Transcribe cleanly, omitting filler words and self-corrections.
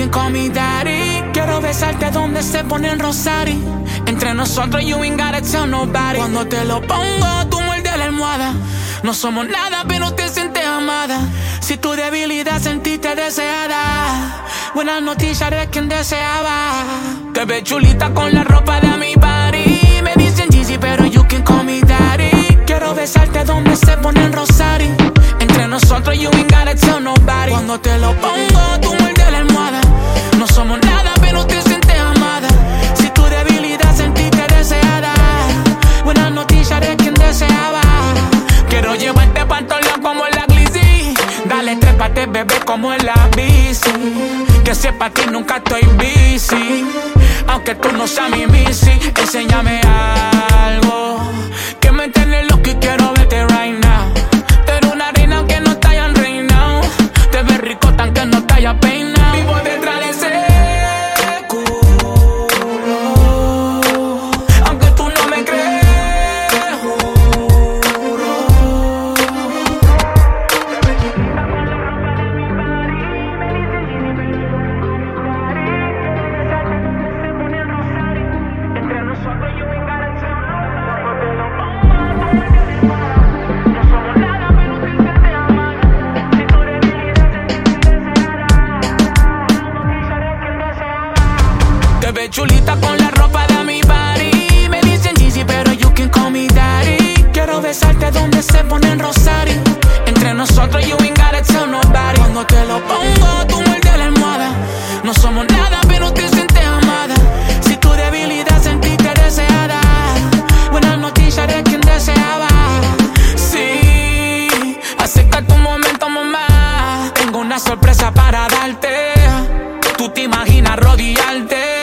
can call me daddy. Quiero besarte donde se pone el rosario. Entre nosotros you ain't gotta tell nobody. Cuando te lo pongo, tú muerdes la almohada. No somos nada, pero te sientes amada. Si tu debilidad sentiste deseada, buena noticia eres quien deseaba. Te ves chulita con la ropa de mi party. Me dicen Jeezy, pero you can call me daddy. Quiero besarte donde se pone el rosario. Entre nosotros you ain't gotta tell nobody. Cuando te lo pongo, tú muerdes la almohada. No somos nada, pero te sientes amada. Si tu debilidad sentiste deseada, buena noticia eres quien deseaba. Quiero llevarte pa' todos lados como la Glizzy. Dale, trépate, bebé, como en la bici. Que sepa ti nunca estoy busy. Aunque tú no seas mi missy, enséñame algo que me tiene loco y quiero verte right now. Tú eres una reina aunque no te hayan reinado. Te ves rico tan que no te haya peinado. Vivo detrás de ese culo, aunque tú no me crees. Te ves chulita con la ropa de mi party. Me dicen Jeezy, pero you can call me daddy. Quiero besarte donde se pone el rosario. Entre nosotros you ain't gotta tell nobody. Cuando te lo pongo, tú muerdes la almohada. No somos nada, pero te sientes amada. Si tu debilidad sentiste deseada, buena noticia eres quien deseaba. Sí, acércate un momento, mamá. Tengo una sorpresa para darte. Tú te imaginas rodearte.